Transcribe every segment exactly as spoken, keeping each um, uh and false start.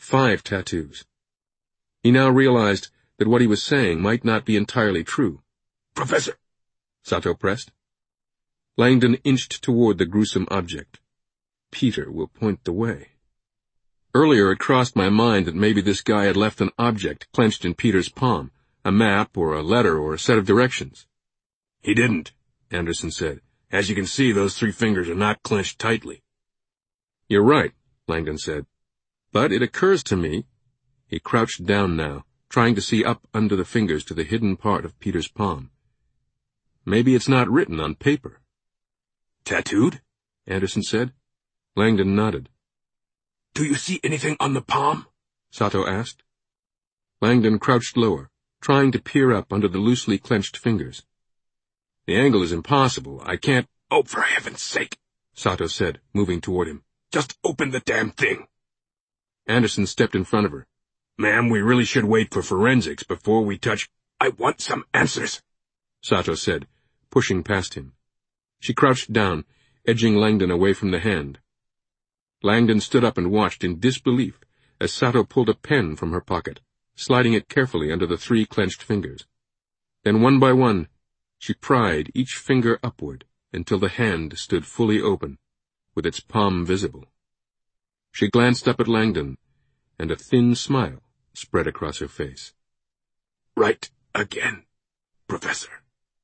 Five tattoos. He now realized that what he was saying might not be entirely true. "Professor," Sato pressed. Langdon inched toward the gruesome object. Peter will point the way. Earlier it crossed my mind that maybe this guy had left an object clenched in Peter's palm, a map or a letter or a set of directions. "He didn't," Anderson said. "As you can see, those three fingers are not clenched tightly." "You're right," Langdon said. "But it occurs to me—" He crouched down now, trying to see up under the fingers to the hidden part of Peter's palm. "Maybe it's not written on paper." "Tattooed?" Anderson said. Langdon nodded. "Do you see anything on the palm?" Sato asked. Langdon crouched lower, trying to peer up under the loosely clenched fingers. "The angle is impossible. I can't—" "Oh, for heaven's sake," Sato said, moving toward him. "Just open the damn thing." Anderson stepped in front of her. "Ma'am, we really should wait for forensics before we touch— I want some answers," Sato said, pushing past him. She crouched down, edging Langdon away from the hand. Langdon stood up and watched in disbelief as Sato pulled a pen from her pocket, sliding it carefully under the three clenched fingers. Then one by one, she pried each finger upward until the hand stood fully open, with its palm visible. She glanced up at Langdon, and a thin smile spread across her face. "Right again, Professor."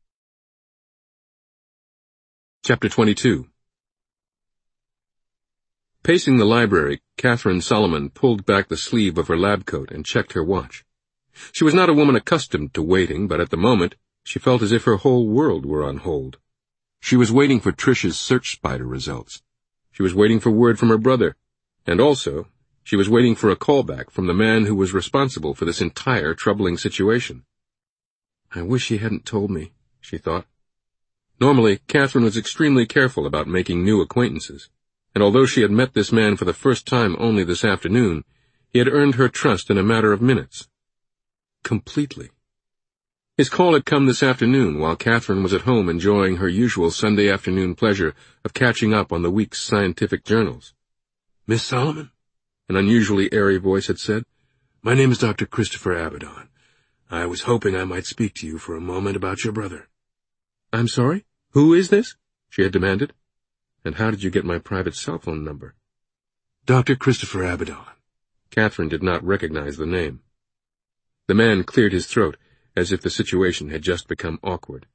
Chapter twenty-two. Pacing the library, Catherine Solomon pulled back the sleeve of her lab coat and checked her watch. She was not a woman accustomed to waiting, but at the moment, she felt as if her whole world were on hold. She was waiting for Trish's search spider results. She was waiting for word from her brother, and also, she was waiting for a callback from the man who was responsible for this entire troubling situation. I wish he hadn't told me, she thought. Normally, Catherine was extremely careful about making new acquaintances, and although she had met this man for the first time only this afternoon, he had earned her trust in a matter of minutes. Completely. His call had come this afternoon while Catherine was at home enjoying her usual Sunday afternoon pleasure of catching up on the week's scientific journals. "Miss Solomon?" an unusually airy voice had said. "My name is Doctor Christopher Abaddon. I was hoping I might speak to you for a moment about your brother." "I'm sorry? Who is this?" she had demanded. "And how did you get my private cell phone number?" "Doctor Christopher Abaddon." Catherine did not recognize the name. The man cleared his throat, as if the situation had just become awkward.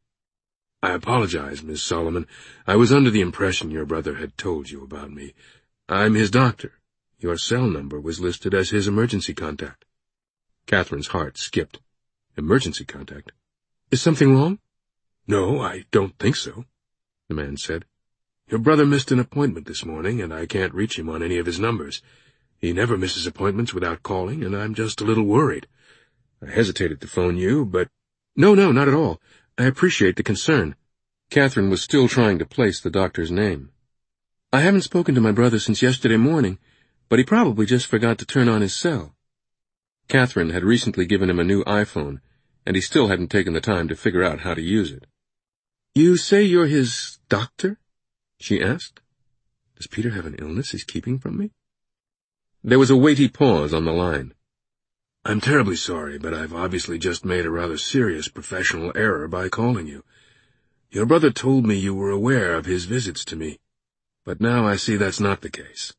"I apologize, Miss Solomon. I was under the impression your brother had told you about me. I'm his doctor. Your cell number was listed as his emergency contact." Catherine's heart skipped. Emergency contact? Is something wrong? "No, I don't think so," the man said. "Your brother missed an appointment this morning, and I can't reach him on any of his numbers. He never misses appointments without calling, and I'm just a little worried. I hesitated to phone you, but—" "No, no, not at all. I appreciate the concern." Catherine was still trying to place the doctor's name. "I haven't spoken to my brother since yesterday morning, but he probably just forgot to turn on his cell." Catherine had recently given him a new iPhone, and he still hadn't taken the time to figure out how to use it. "You say you're his doctor?" she asked. "Does Peter have an illness he's keeping from me?" There was a weighty pause on the line. "I'm terribly sorry, but I've obviously just made a rather serious professional error by calling you. Your brother told me you were aware of his visits to me, but now I see that's not the case."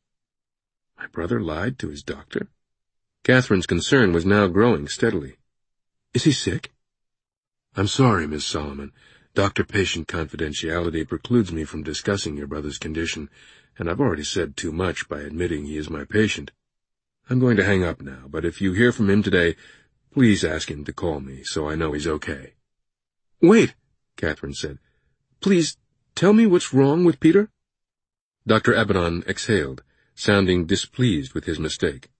My brother lied to his doctor? Catherine's concern was now growing steadily. "Is he sick?" "I'm sorry, Miss Solomon. Doctor-patient confidentiality precludes me from discussing your brother's condition, and I've already said too much by admitting he is my patient. I'm going to hang up now, but if you hear from him today, please ask him to call me so I know he's okay." "Wait," Catherine said. "Please tell me what's wrong with Peter?" Doctor Abaddon exhaled, sounding displeased with his mistake.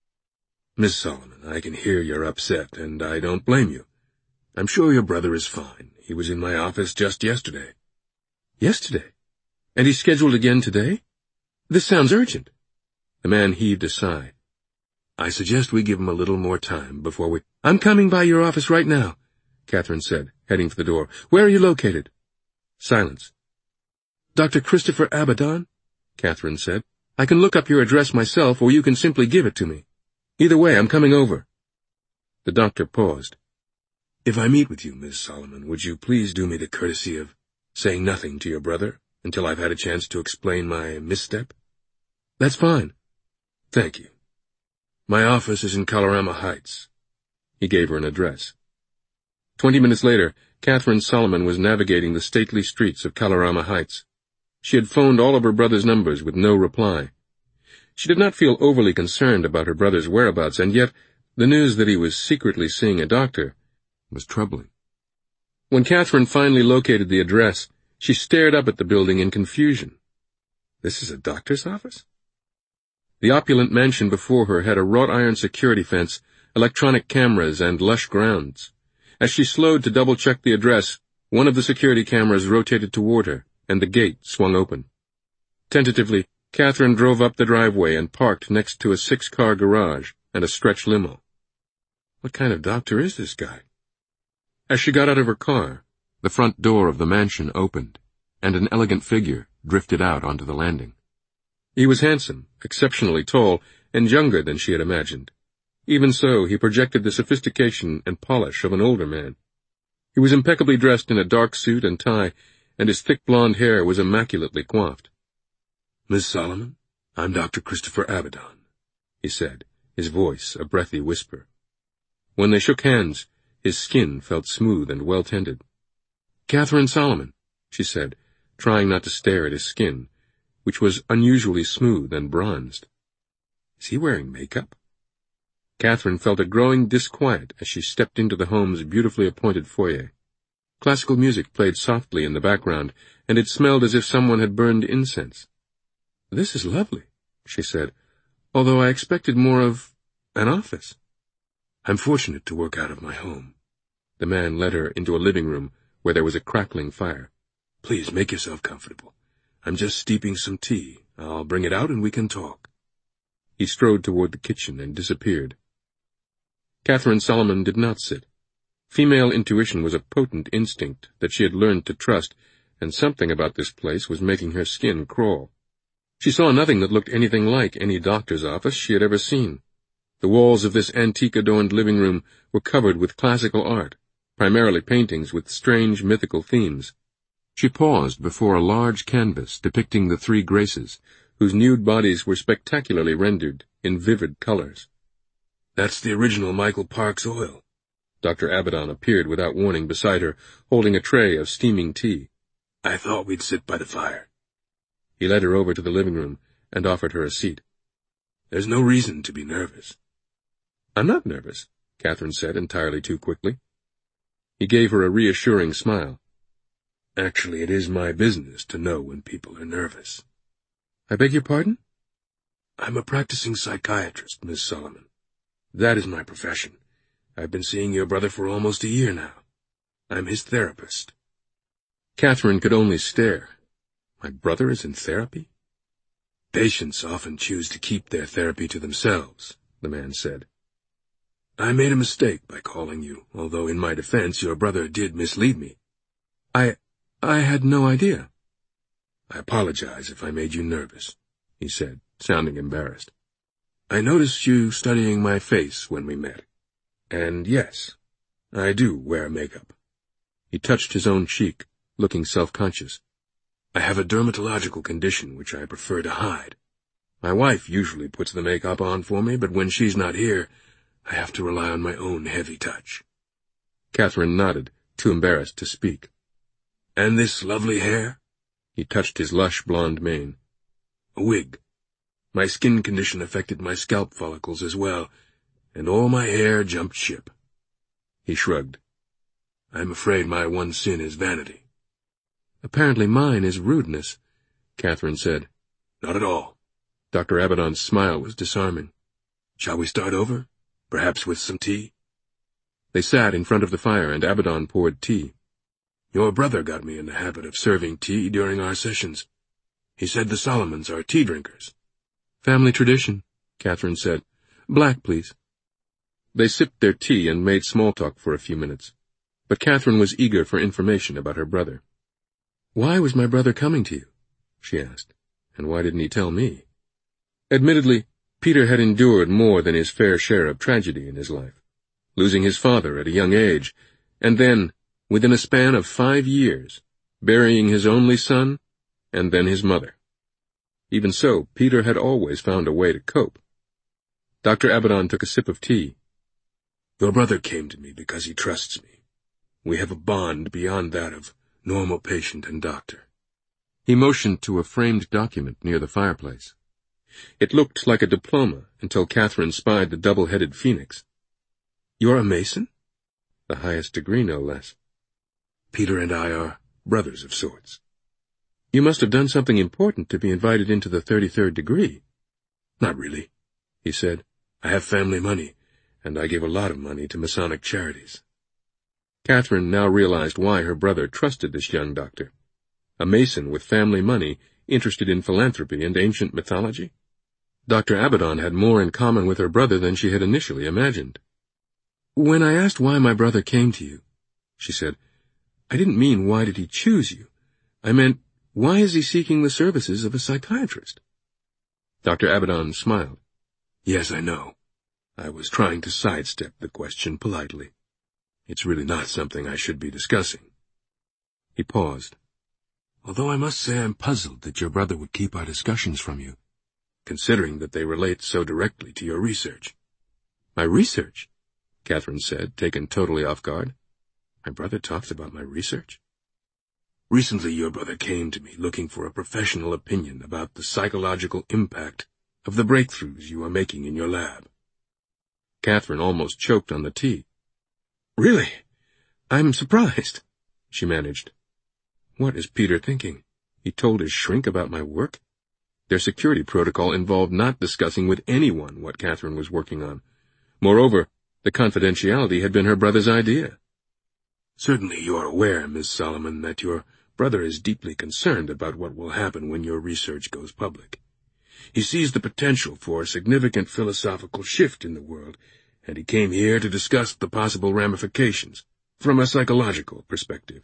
"Miss Solomon, I can hear you're upset, and I don't blame you. I'm sure your brother is fine. He was in my office just yesterday." "Yesterday? And he's scheduled again today? This sounds urgent." The man heaved a sigh. "I suggest we give him a little more time before we—" "I'm coming by your office right now," Catherine said, heading for the door. "Where are you located?" Silence. "Doctor Christopher Abaddon," Catherine said. "I can look up your address myself, or you can simply give it to me." Either way, I'm coming over. The doctor paused. If I meet with you, Miss Solomon, would you please do me the courtesy of saying nothing to your brother until I've had a chance to explain my misstep? That's fine. Thank you. My office is in Colorama Heights. He gave her an address. Twenty minutes later, Catherine Solomon was navigating the stately streets of Colorama Heights. She had phoned all of her brother's numbers with no reply. She did not feel overly concerned about her brother's whereabouts, and yet the news that he was secretly seeing a doctor was troubling. When Catherine finally located the address, she stared up at the building in confusion. This is a doctor's office? The opulent mansion before her had a wrought-iron security fence, electronic cameras, and lush grounds. As she slowed to double-check the address, one of the security cameras rotated toward her, and the gate swung open. Tentatively, Catherine drove up the driveway and parked next to a six-car garage and a stretch limo. What kind of doctor is this guy? As she got out of her car, the front door of the mansion opened, and an elegant figure drifted out onto the landing. He was handsome, exceptionally tall, and younger than she had imagined. Even so, he projected the sophistication and polish of an older man. He was impeccably dressed in a dark suit and tie, and his thick blonde hair was immaculately coiffed. Miss Solomon, I'm Doctor Christopher Abaddon, he said, his voice a breathy whisper. When they shook hands, his skin felt smooth and well-tended. Catherine Solomon, she said, trying not to stare at his skin, which was unusually smooth and bronzed. Is he wearing makeup? Catherine felt a growing disquiet as she stepped into the home's beautifully appointed foyer. Classical music played softly in the background, and it smelled as if someone had burned incense. This is lovely, she said, although I expected more of an office. I'm fortunate to work out of my home. The man led her into a living room where there was a crackling fire. Please make yourself comfortable. I'm just steeping some tea. I'll bring it out and we can talk. He strode toward the kitchen and disappeared. Catherine Solomon did not sit. Female intuition was a potent instinct that she had learned to trust, and something about this place was making her skin crawl. She saw nothing that looked anything like any doctor's office she had ever seen. The walls of this antique-adorned living room were covered with classical art, primarily paintings with strange mythical themes. She paused before a large canvas depicting the Three Graces, whose nude bodies were spectacularly rendered in vivid colors. That's the original Michael Parks oil. Doctor Abaddon appeared without warning beside her, holding a tray of steaming tea. I thought we'd sit by the fire. He led her over to the living room and offered her a seat. There's no reason to be nervous. I'm not nervous, Catherine said entirely too quickly. He gave her a reassuring smile. Actually, it is my business to know when people are nervous. I beg your pardon? I'm a practicing psychiatrist, Miss Solomon. That is my profession. I've been seeing your brother for almost a year now. I'm his therapist. Catherine could only stare. My brother is in therapy? Patients often choose to keep their therapy to themselves, the man said. I made a mistake by calling you, although in my defense your brother did mislead me. I... I had no idea. I apologize if I made you nervous, he said, sounding embarrassed. I noticed you studying my face when we met. And yes, I do wear makeup. He touched his own cheek, looking self-conscious. I have a dermatological condition which I prefer to hide. My wife usually puts the makeup on for me, but when she's not here, I have to rely on my own heavy touch. Catherine nodded, too embarrassed to speak. And this lovely hair? He touched his lush blonde mane. A wig. My skin condition affected my scalp follicles as well, and all my hair jumped ship. He shrugged. I'm afraid my one sin is vanity. Apparently mine is rudeness, Catherine said. Not at all. Doctor Abaddon's smile was disarming. Shall we start over? Perhaps with some tea? They sat in front of the fire, and Abaddon poured tea. Your brother got me in the habit of serving tea during our sessions. He said the Solomons are tea drinkers. Family tradition, Catherine said. Black, please. They sipped their tea and made small talk for a few minutes, but Catherine was eager for information about her brother. Why was my brother coming to you? She asked. And why didn't he tell me? Admittedly, Peter had endured more than his fair share of tragedy in his life, losing his father at a young age, and then, within a span of five years, burying his only son, and then his mother. Even so, Peter had always found a way to cope. Doctor Abaddon took a sip of tea. Your brother came to me because he trusts me. We have a bond beyond that of normal patient and doctor. He motioned to a framed document near the fireplace. It looked like a diploma until Catherine spied the double-headed phoenix. You're a Mason? The highest degree, no less. Peter and I are brothers of sorts. You must have done something important to be invited into the thirty-third degree. Not really, he said. I have family money, and I give a lot of money to Masonic charities. Catherine now realized why her brother trusted this young doctor. A Mason with family money, interested in philanthropy and ancient mythology? Doctor Abaddon had more in common with her brother than she had initially imagined. When I asked why my brother came to you, she said, I didn't mean why did he choose you. I meant, why is he seeking the services of a psychiatrist? Doctor Abaddon smiled. Yes, I know. I was trying to sidestep the question politely. It's really not something I should be discussing. He paused. Although I must say I'm puzzled that your brother would keep our discussions from you, considering that they relate so directly to your research. My research? Catherine said, taken totally off guard. My brother talks about my research? Recently your brother came to me looking for a professional opinion about the psychological impact of the breakthroughs you are making in your lab. Catherine almost choked on the tea. Really? I'm surprised, she managed. What is Peter thinking? He told his shrink about my work? Their security protocol involved not discussing with anyone what Catherine was working on. Moreover, the confidentiality had been her brother's idea. Certainly you are aware, Miss Solomon, that your brother is deeply concerned about what will happen when your research goes public. He sees the potential for a significant philosophical shift in the world, and he came here to discuss the possible ramifications from a psychological perspective.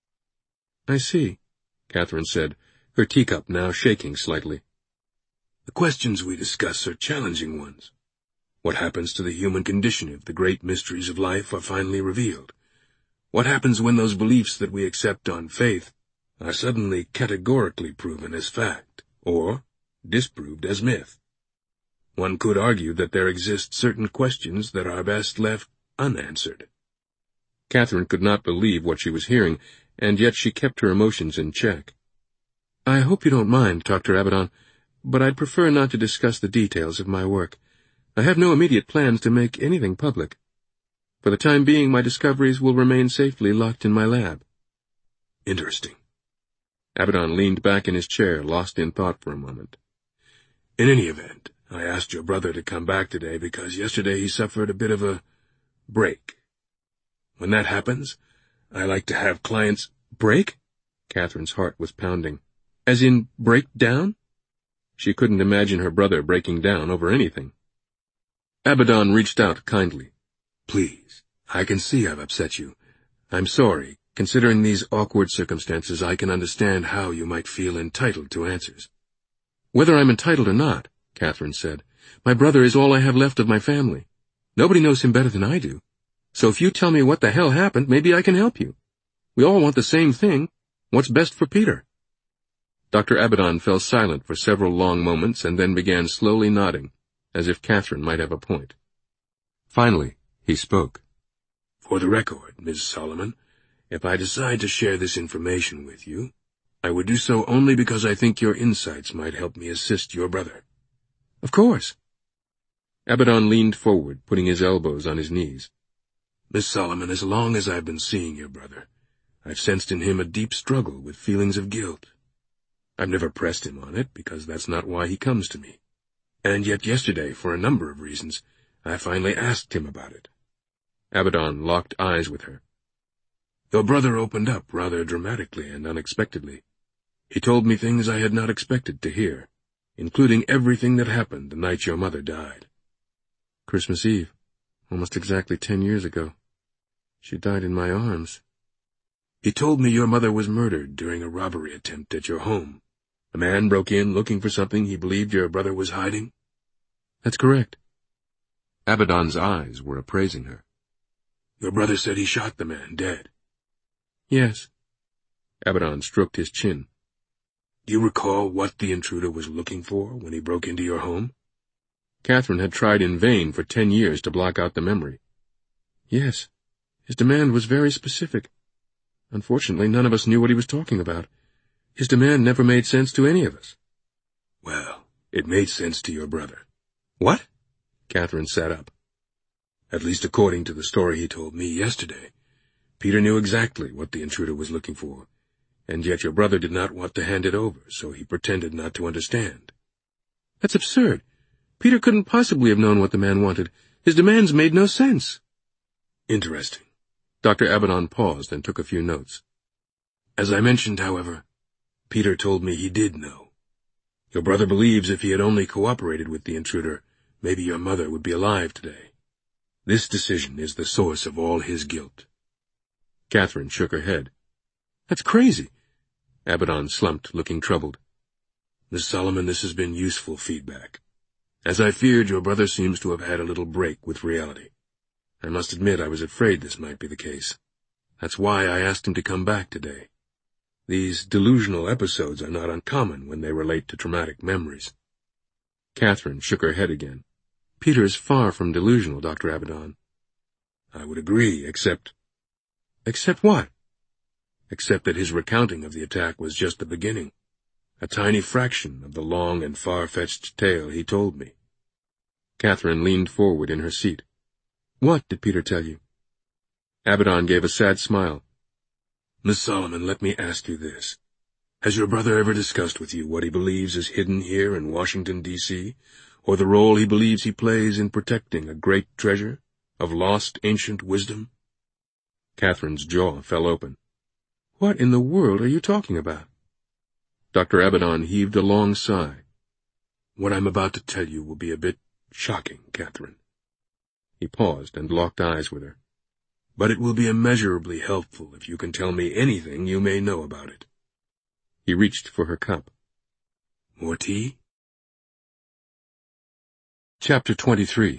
I see, Catherine said, her teacup now shaking slightly. The questions we discuss are challenging ones. What happens to the human condition if the great mysteries of life are finally revealed? What happens when those beliefs that we accept on faith are suddenly categorically proven as fact, or disproved as myth? One could argue that there exist certain questions that are best left unanswered. Catherine could not believe what she was hearing, and yet she kept her emotions in check. I hope you don't mind, Doctor Abaddon, but I'd prefer not to discuss the details of my work. I have no immediate plans to make anything public. For the time being, my discoveries will remain safely locked in my lab. Interesting. Abaddon leaned back in his chair, lost in thought for a moment. In any event, I asked your brother to come back today because yesterday he suffered a bit of a break. When that happens, I like to have clients— Break? Catherine's heart was pounding. As in, break down? She couldn't imagine her brother breaking down over anything. Abaddon reached out kindly. Please, I can see I've upset you. I'm sorry. Considering these awkward circumstances, I can understand how you might feel entitled to answers. Whether I'm entitled or not, Catherine said, my brother is all I have left of my family. Nobody knows him better than I do. So if you tell me what the hell happened, maybe I can help you. We all want the same thing. What's best for Peter? Doctor Abaddon fell silent for several long moments and then began slowly nodding, as if Catherine might have a point. Finally, he spoke. For the record, Miss Solomon, if I decide to share this information with you, I would do so only because I think your insights might help me assist your brother. Of course. Abaddon leaned forward, putting his elbows on his knees. Miss Solomon, as long as I've been seeing your brother, I've sensed in him a deep struggle with feelings of guilt. I've never pressed him on it, because that's not why he comes to me. And yet yesterday, for a number of reasons, I finally asked him about it. Abaddon locked eyes with her. Your brother opened up rather dramatically and unexpectedly. He told me things I had not expected to hear, including everything that happened the night your mother died. Christmas Eve, almost exactly ten years ago. She died in my arms. He told me your mother was murdered during a robbery attempt at your home. A man broke in looking for something he believed your brother was hiding. That's correct. Abaddon's eyes were appraising her. Your brother said he shot the man dead. Yes. Abaddon stroked his chin. Do you recall what the intruder was looking for when he broke into your home? Catherine had tried in vain for ten years to block out the memory. Yes. His demand was very specific. Unfortunately, none of us knew what he was talking about. His demand never made sense to any of us. Well, it made sense to your brother. What? Catherine sat up. At least according to the story he told me yesterday. Peter knew exactly what the intruder was looking for, and yet your brother did not want to hand it over, so he pretended not to understand. That's absurd. Peter couldn't possibly have known what the man wanted. His demands made no sense. Interesting. Doctor Abaddon paused and took a few notes. As I mentioned, however, Peter told me he did know. Your brother believes if he had only cooperated with the intruder, maybe your mother would be alive today. This decision is the source of all his guilt. Catherine shook her head. That's crazy. Abaddon slumped, looking troubled. Miss Solomon, this has been useful feedback. As I feared, your brother seems to have had a little break with reality. I must admit I was afraid this might be the case. That's why I asked him to come back today. These delusional episodes are not uncommon when they relate to traumatic memories. Catherine shook her head again. Peter's far from delusional, Doctor Abaddon. I would agree, except... Except what? Except that his recounting of the attack was just the beginning. A tiny fraction of the long and far-fetched tale he told me. Catherine leaned forward in her seat. What did Peter tell you? Abaddon gave a sad smile. Miss Solomon, let me ask you this. Has your brother ever discussed with you what he believes is hidden here in Washington, D C, or the role he believes he plays in protecting a great treasure of lost ancient wisdom? Catherine's jaw fell open. What in the world are you talking about? Doctor Abaddon heaved a long sigh. What I'm about to tell you will be a bit shocking, Catherine. He paused and locked eyes with her. But it will be immeasurably helpful if you can tell me anything you may know about it. He reached for her cup. More tea? Chapter twenty-three.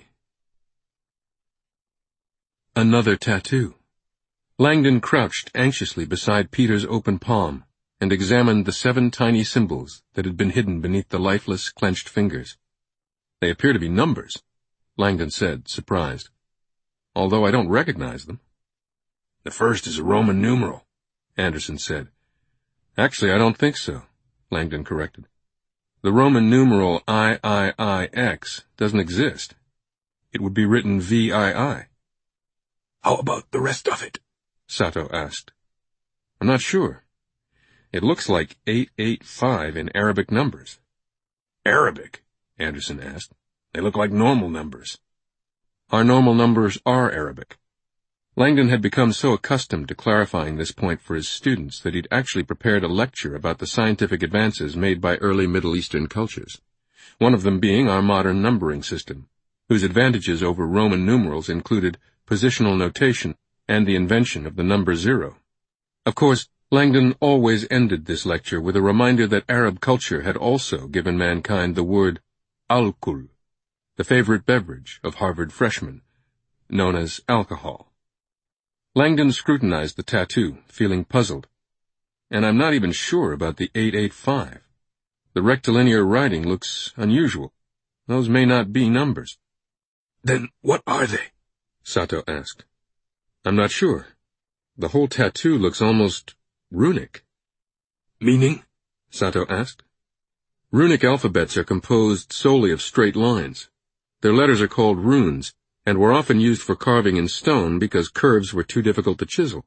Another tattoo. Langdon crouched anxiously beside Peter's open palm and examined the seven tiny symbols that had been hidden beneath the lifeless, clenched fingers. They appear to be numbers, Langdon said, surprised. Although I don't recognize them. The first is a Roman numeral, Anderson said. Actually, I don't think so, Langdon corrected. The Roman numeral I I I X doesn't exist. It would be written V I I. How about the rest of it? Sato asked. I'm not sure. It looks like eight eight five in Arabic numbers. Arabic? Anderson asked. They look like normal numbers. Our normal numbers are Arabic. Langdon had become so accustomed to clarifying this point for his students that he'd actually prepared a lecture about the scientific advances made by early Middle Eastern cultures, one of them being our modern numbering system, whose advantages over Roman numerals included positional notation and the invention of the number zero. Of course, Langdon always ended this lecture with a reminder that Arab culture had also given mankind the word alcohol, the favorite beverage of Harvard freshmen, known as alcohol. Langdon scrutinized the tattoo, feeling puzzled. And I'm not even sure about the eight eight five. The rectilinear writing looks unusual. Those may not be numbers. Then what are they? Sato asked. I'm not sure. The whole tattoo looks almost runic. Meaning? Sato asked. Runic alphabets are composed solely of straight lines. Their letters are called runes, and were often used for carving in stone because curves were too difficult to chisel.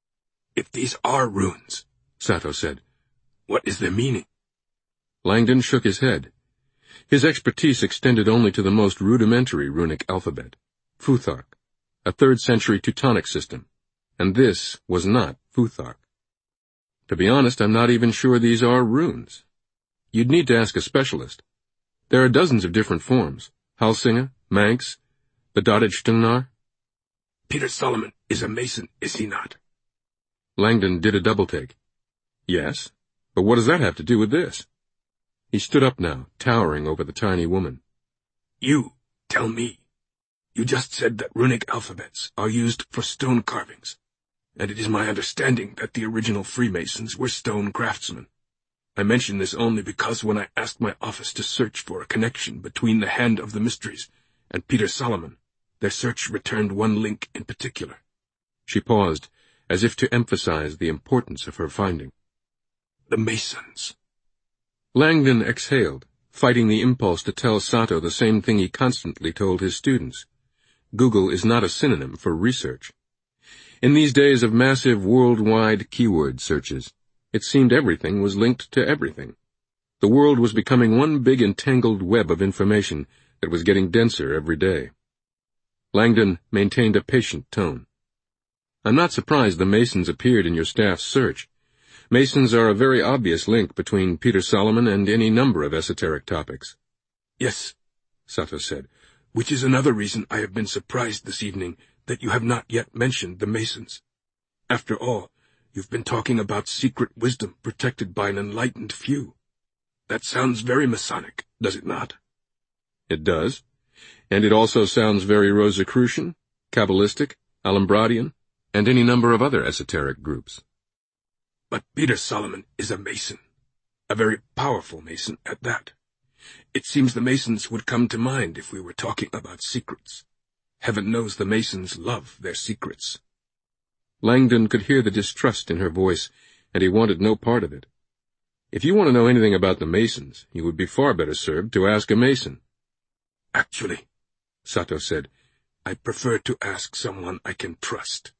If these are runes, Sato said, what is their meaning? Langdon shook his head. His expertise extended only to the most rudimentary runic alphabet, Futhark, a third-century Teutonic system, and this was not Futhark. To be honest, I'm not even sure these are runes. You'd need to ask a specialist. There are dozens of different forms, Halsinger, Manx, the dotted Stungnar. Peter Solomon is a Mason, is he not? Langdon did a double-take. Yes, but what does that have to do with this? He stood up now, towering over the tiny woman. You tell me. You just said that runic alphabets are used for stone carvings, and it is my understanding that the original Freemasons were stone craftsmen. I mention this only because when I asked my office to search for a connection between the Hand of the Mysteries and Peter Solomon, their search returned one link in particular. She paused, as if to emphasize the importance of her finding. The Masons. Langdon exhaled, fighting the impulse to tell Sato the same thing he constantly told his students. Google is not a synonym for research. In these days of massive worldwide keyword searches, it seemed everything was linked to everything. The world was becoming one big entangled web of information that was getting denser every day. Langdon maintained a patient tone. I'm not surprised the Masons appeared in your staff's search. Masons are a very obvious link between Peter Solomon and any number of esoteric topics. Yes, Sato said, which is another reason I have been surprised this evening that you have not yet mentioned the Masons. After all, you've been talking about secret wisdom protected by an enlightened few. That sounds very Masonic, does it not? It does. And it also sounds very Rosicrucian, Kabbalistic, Alumbradian, and any number of other esoteric groups. But Peter Solomon is a Mason, a very powerful Mason at that. It seems the Masons would come to mind if we were talking about secrets. Heaven knows the Masons love their secrets. Langdon could hear the distrust in her voice, and he wanted no part of it. If you want to know anything about the Masons, you would be far better served to ask a Mason. Actually, Sato said, I prefer to ask someone I can trust.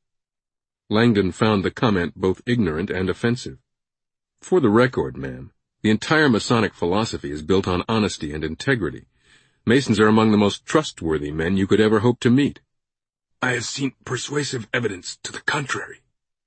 Langdon found the comment both ignorant and offensive. For the record, ma'am, the entire Masonic philosophy is built on honesty and integrity. Masons are among the most trustworthy men you could ever hope to meet. I have seen persuasive evidence to the contrary.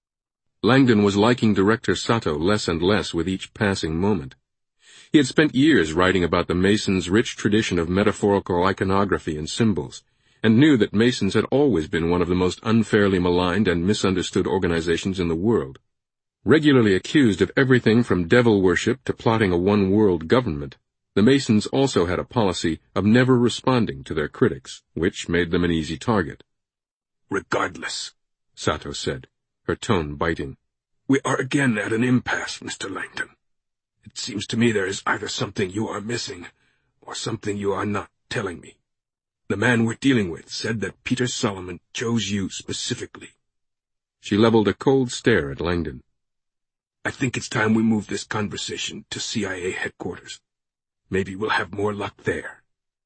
Langdon was liking Director Sato less and less with each passing moment. He had spent years writing about the Masons' rich tradition of metaphorical iconography and symbols, and knew that Masons had always been one of the most unfairly maligned and misunderstood organizations in the world. Regularly accused of everything from devil worship to plotting a one-world government, the Masons also had a policy of never responding to their critics, which made them an easy target. Regardless, Sato said, her tone biting, we are again at an impasse, Mister Langdon. It seems to me there is either something you are missing, or something you are not telling me. The man we're dealing with said that Peter Solomon chose you specifically. She leveled a cold stare at Langdon. I think it's time we move this conversation to C I A headquarters. Maybe we'll have more luck there.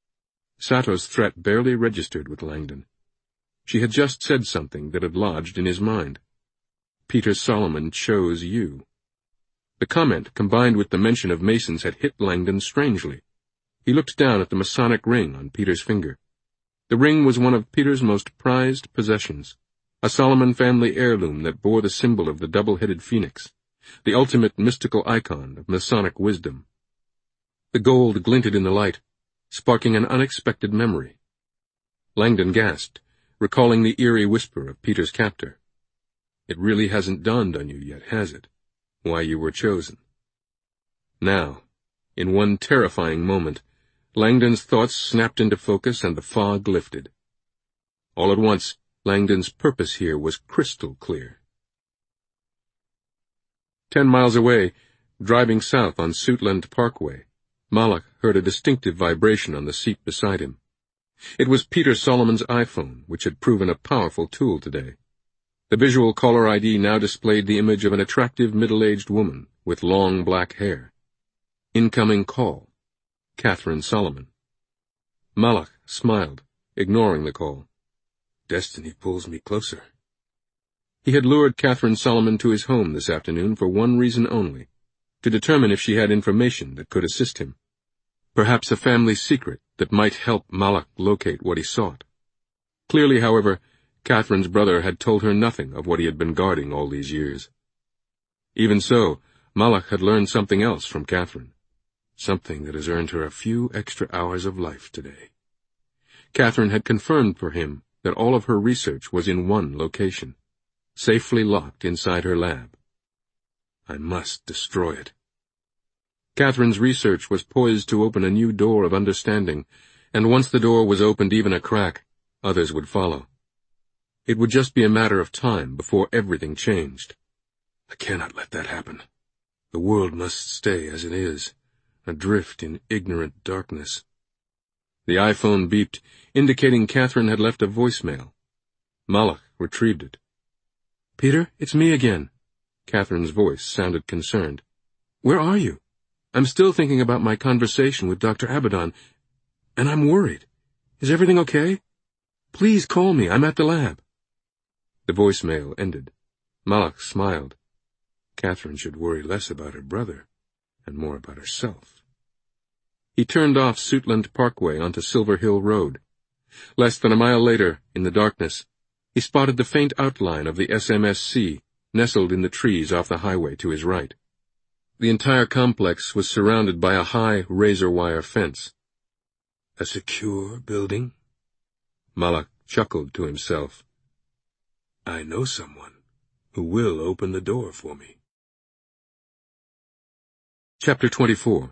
Sato's threat barely registered with Langdon. She had just said something that had lodged in his mind. Peter Solomon chose you. The comment, combined with the mention of Masons, had hit Langdon strangely. He looked down at the Masonic ring on Peter's finger. The ring was one of Peter's most prized possessions, a Solomon family heirloom that bore the symbol of the double-headed phoenix, the ultimate mystical icon of Masonic wisdom. The gold glinted in the light, sparking an unexpected memory. Langdon gasped, recalling the eerie whisper of Peter's captor. It really hasn't dawned on you yet, has it, why you were chosen? Now, in one terrifying moment, Langdon's thoughts snapped into focus and the fog lifted. All at once, Langdon's purpose here was crystal clear. Ten miles away, driving south on Suitland Parkway, Malak heard a distinctive vibration on the seat beside him. It was Peter Solomon's iPhone, which had proven a powerful tool today. The visual caller I D now displayed the image of an attractive middle-aged woman with long black hair. Incoming call. Catherine Solomon. Malak smiled, ignoring the call. Destiny pulls me closer. He had lured Catherine Solomon to his home this afternoon for one reason only, to determine if she had information that could assist him. Perhaps a family secret that might help Malak locate what he sought. Clearly, however, Catherine's brother had told her nothing of what he had been guarding all these years. Even so, Malak had learned something else from Catherine. Something that has earned her a few extra hours of life today. Catherine had confirmed for him that all of her research was in one location, safely locked inside her lab. I must destroy it. Catherine's research was poised to open a new door of understanding, and once the door was opened even a crack, others would follow. It would just be a matter of time before everything changed. I cannot let that happen. The world must stay as it is, adrift in ignorant darkness. The iPhone beeped, indicating Catherine had left a voicemail. Malach retrieved it. "Peter, it's me again." Catherine's voice sounded concerned. "Where are you? I'm still thinking about my conversation with Doctor Abaddon, and I'm worried. Is everything okay? Please call me. I'm at the lab." The voicemail ended. Malach smiled. Catherine should worry less about her brother and more about herself. He turned off Suitland Parkway onto Silver Hill Road. Less than a mile later, in the darkness, he spotted the faint outline of the S M S C nestled in the trees off the highway to his right. The entire complex was surrounded by a high razor-wire fence. A secure building? Malach chuckled to himself. I know someone who will open the door for me. Chapter twenty-four.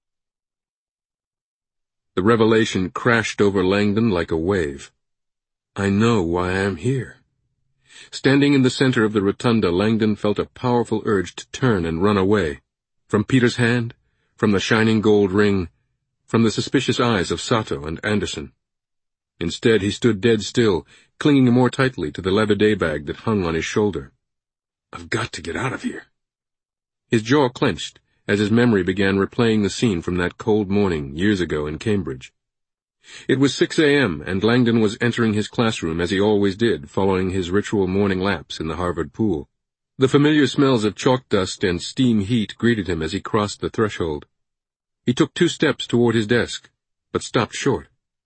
The revelation crashed over Langdon like a wave. I know why I am here. Standing in the center of the rotunda, Langdon felt a powerful urge to turn and run away. From Peter's hand, from the shining gold ring, from the suspicious eyes of Sato and Anderson. Instead, he stood dead still, clinging more tightly to the leather day bag that hung on his shoulder. I've got to get out of here. His jaw clenched as his memory began replaying the scene from that cold morning years ago in Cambridge. It was six a.m., and Langdon was entering his classroom as he always did, following his ritual morning laps in the Harvard pool. The familiar smells of chalk dust and steam heat greeted him as he crossed the threshold. He took two steps toward his desk, but stopped short.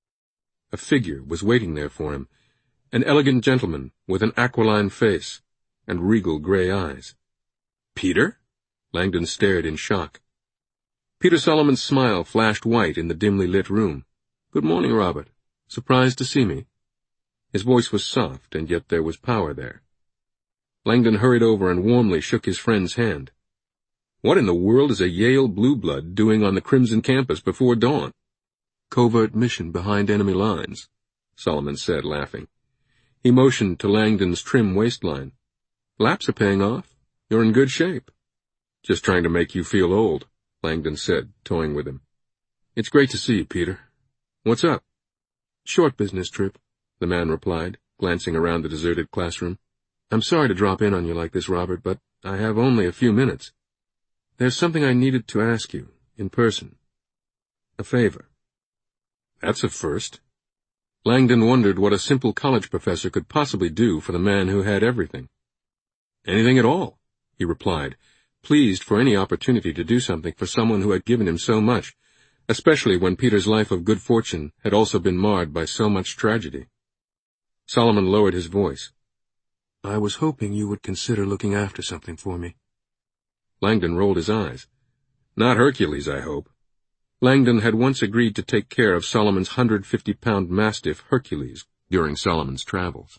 A figure was waiting there for him, an elegant gentleman with an aquiline face and regal gray eyes. Peter? Langdon stared in shock. Peter Solomon's smile flashed white in the dimly lit room. "Good morning, Robert. Surprised to see me?" His voice was soft, and yet there was power there. Langdon hurried over and warmly shook his friend's hand. "What in the world is a Yale blue blood doing on the Crimson campus before dawn?" "Covert mission behind enemy lines," Solomon said, laughing. He motioned to Langdon's trim waistline. "Laps are paying off. You're in good shape." "Just trying to make you feel old," Langdon said, toying with him. "It's great to see you, Peter. What's up?" "Short business trip," the man replied, glancing around the deserted classroom. "I'm sorry to drop in on you like this, Robert, but I have only a few minutes. There's something I needed to ask you, in person. A favor." That's a first. Langdon wondered what a simple college professor could possibly do for the man who had everything. "Anything at all," he replied, pleased for any opportunity to do something for someone who had given him so much, especially when Peter's life of good fortune had also been marred by so much tragedy. Solomon lowered his voice. "I was hoping you would consider looking after something for me." Langdon rolled his eyes. "Not Hercules, I hope." Langdon had once agreed to take care of Solomon's one hundred fifty pound mastiff Hercules during Solomon's travels.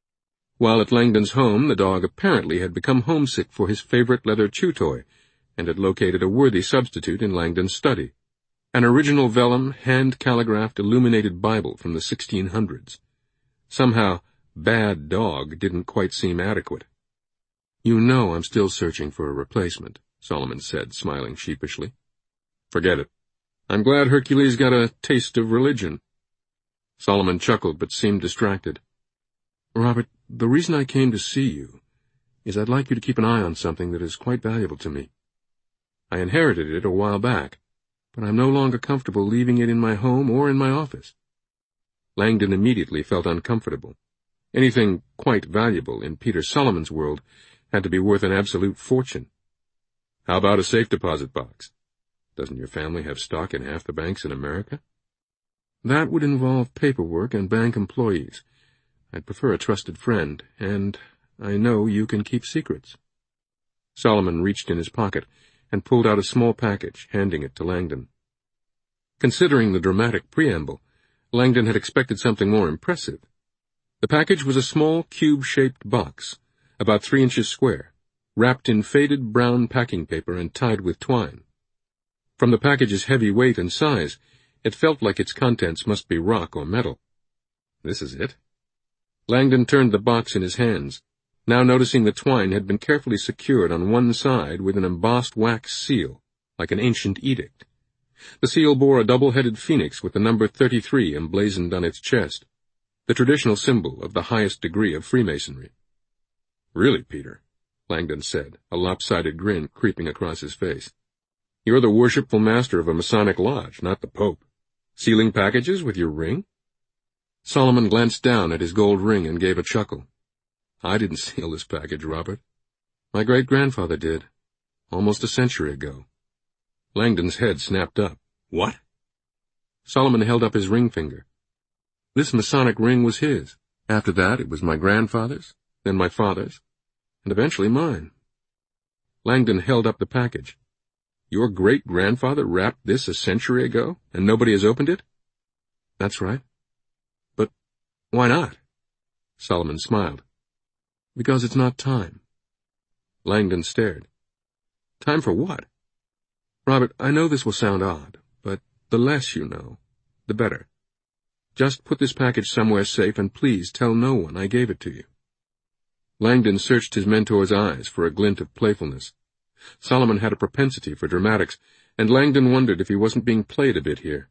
While at Langdon's home, the dog apparently had become homesick for his favorite leather chew toy, and had located a worthy substitute in Langdon's study, an original vellum, hand-calligraphed illuminated Bible from the sixteen hundreds. Somehow, bad dog didn't quite seem adequate. "You know I'm still searching for a replacement," Solomon said, smiling sheepishly. "Forget it. I'm glad Hercules got a taste of religion." Solomon chuckled but seemed distracted. "Robert, the reason I came to see you is I'd like you to keep an eye on something that is quite valuable to me. I inherited it a while back, but I'm no longer comfortable leaving it in my home or in my office." Langdon immediately felt uncomfortable. Anything quite valuable in Peter Solomon's world had to be worth an absolute fortune. "How about a safe deposit box? Doesn't your family have stock in half the banks in America?" "That would involve paperwork and bank employees. I'd prefer a trusted friend, and I know you can keep secrets." Solomon reached in his pocket and pulled out a small package, handing it to Langdon. Considering the dramatic preamble, Langdon had expected something more impressive. The package was a small cube-shaped box, about three inches square, wrapped in faded brown packing paper and tied with twine. From the package's heavy weight and size, It felt like its contents must be rock or metal. This is it. Langdon turned the box in his hands, now noticing the twine had been carefully secured on one side with an embossed wax seal, like an ancient edict. The seal bore a double-headed phoenix with the number thirty-three emblazoned on its chest, the traditional symbol of the highest degree of Freemasonry. "Really, Peter," Langdon said, a lopsided grin creeping across his face. "You're the worshipful master of a Masonic lodge, not the Pope. Sealing packages with your ring?" Solomon glanced down at his gold ring and gave a chuckle. "I didn't seal this package, Robert. My great-grandfather did, almost a century ago." Langdon's head snapped up. "What?" Solomon held up his ring finger. "This Masonic ring was his. After that, it was my grandfather's, then my father's, and eventually mine." Langdon held up the package. "Your great-grandfather wrapped this a century ago, and nobody has opened it?" "That's right." "But why not?" Solomon smiled. "Because it's not time." Langdon stared. "Time for what?" "Robert, I know this will sound odd, but the less you know, the better. Just put this package somewhere safe, and please tell no one I gave it to you." Langdon searched his mentor's eyes for a glint of playfulness. Solomon had a propensity for dramatics, and Langdon wondered if he wasn't being played a bit here.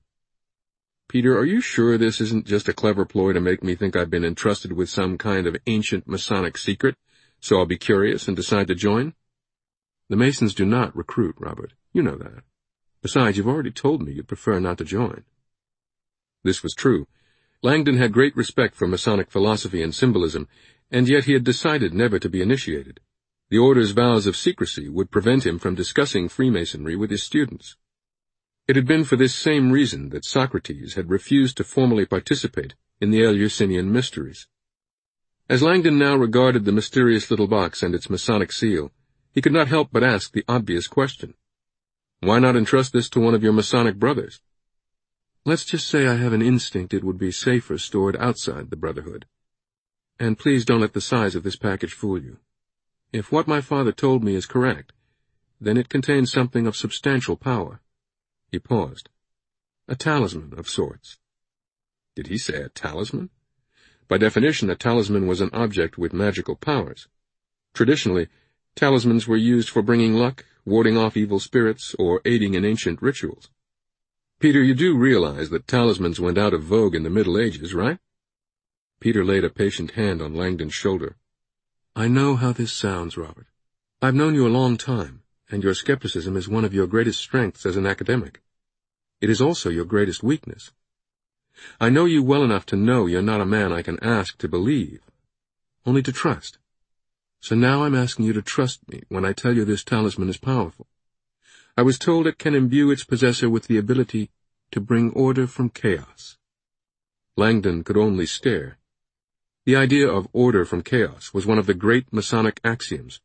"Peter, are you sure this isn't just a clever ploy to make me think I've been entrusted with some kind of ancient Masonic secret, so I'll be curious and decide to join?" "The Masons do not recruit, Robert. You know that. Besides, you've already told me you'd prefer not to join." This was true. Langdon had great respect for Masonic philosophy and symbolism, and yet he had decided never to be initiated. The order's vows of secrecy would prevent him from discussing Freemasonry with his students. It had been for this same reason that Socrates had refused to formally participate in the Eleusinian mysteries. As Langdon now regarded the mysterious little box and its Masonic seal, he could not help but ask the obvious question. Why not entrust this to one of your Masonic brothers? "Let's just say I have an instinct it would be safer stored outside the Brotherhood. And please don't let the size of this package fool you. If what my father told me is correct, then it contains something of substantial power." He paused. "A talisman of sorts." Did he say a talisman? By definition, a talisman was an object with magical powers. Traditionally, talismans were used for bringing luck, warding off evil spirits, or aiding in ancient rituals. "Peter, you do realize that talismans went out of vogue in the Middle Ages, right?" Peter laid a patient hand on Langdon's shoulder. "I know how this sounds, Robert. I've known you a long time, and your skepticism is one of your greatest strengths as an academic. It is also your greatest weakness. I know you well enough to know you're not a man I can ask to believe, only to trust. So now I'm asking you to trust me when I tell you this talisman is powerful. I was told it can imbue its possessor with the ability to bring order from chaos." Langdon could only stare. The idea of order from chaos was one of the great Masonic axioms.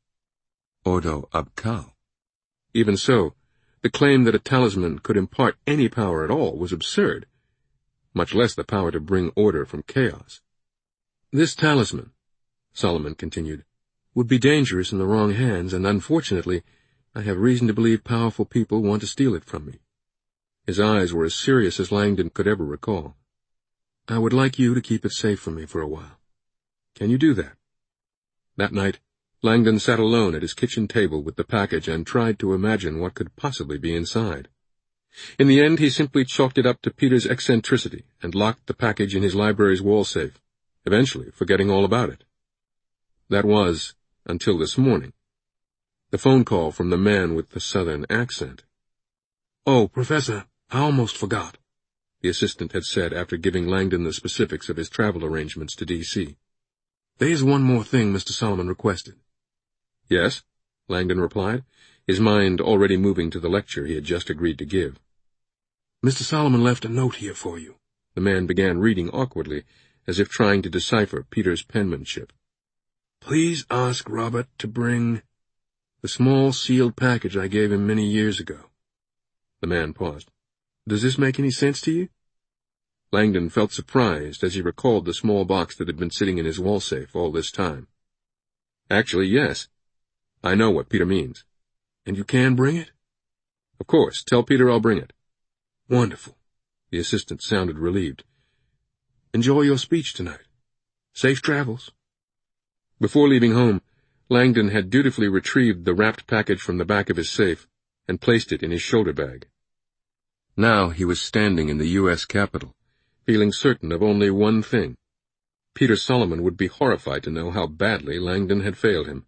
Ordo ab chao. Even so, the claim that a talisman could impart any power at all was absurd, much less the power to bring order from chaos. "This talisman," Solomon continued, "would be dangerous in the wrong hands, and unfortunately, I have reason to believe powerful people want to steal it from me." His eyes were as serious as Langdon could ever recall. "I would like you to keep it safe from me for a while. Can you do that?" That night, Langdon sat alone at his kitchen table with the package and tried to imagine what could possibly be inside. In the end, he simply chalked it up to Peter's eccentricity and locked the package in his library's wall safe, eventually forgetting all about it. That was, until this morning. The phone call from the man with the southern accent. "Oh, Professor, I almost forgot," the assistant had said after giving Langdon the specifics of his travel arrangements to D C "There's one more thing Mister Solomon requested." "Yes?" Langdon replied, his mind already moving to the lecture he had just agreed to give. "Mister Solomon left a note here for you." The man began reading awkwardly, as if trying to decipher Peter's penmanship. "Please ask Robert to bring the small sealed package I gave him many years ago." The man paused. "Does this make any sense to you?" Langdon felt surprised as he recalled the small box that had been sitting in his wall safe all this time. "Actually, yes. I know what Peter means." "And you can bring it?" "Of course. Tell Peter I'll bring it." "Wonderful. The assistant sounded relieved. "Enjoy your speech tonight. Safe travels." Before leaving home, Langdon had dutifully retrieved the wrapped package from the back of his safe and placed it in his shoulder bag. Now he was standing in the U S Capitol, feeling certain of only one thing. Peter Solomon would be horrified to know how badly Langdon had failed him.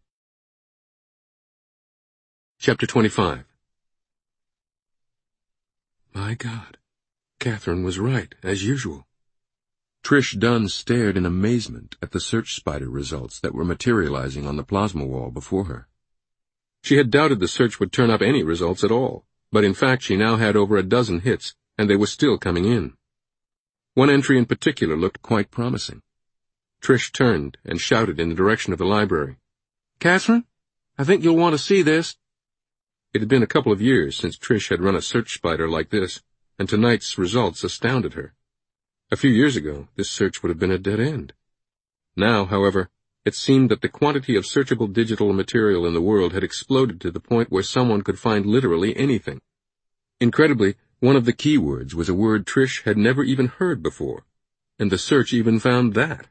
Chapter twenty-five. My God, Catherine was right, as usual. Trish Dunn stared in amazement at the search spider results that were materializing on the plasma wall before her. She had doubted the search would turn up any results at all, but in fact she now had over a dozen hits, and they were still coming in. One entry in particular looked quite promising. Trish turned and shouted in the direction of the library. "Catherine, I think you'll want to see this." It had been a couple of years since Trish had run a search spider like this, and tonight's results astounded her. A few years ago, this search would have been a dead end. Now, however, it seemed that the quantity of searchable digital material in the world had exploded to the point where someone could find literally anything. Incredibly, one of the keywords was a word Trish had never even heard before, and the search even found that.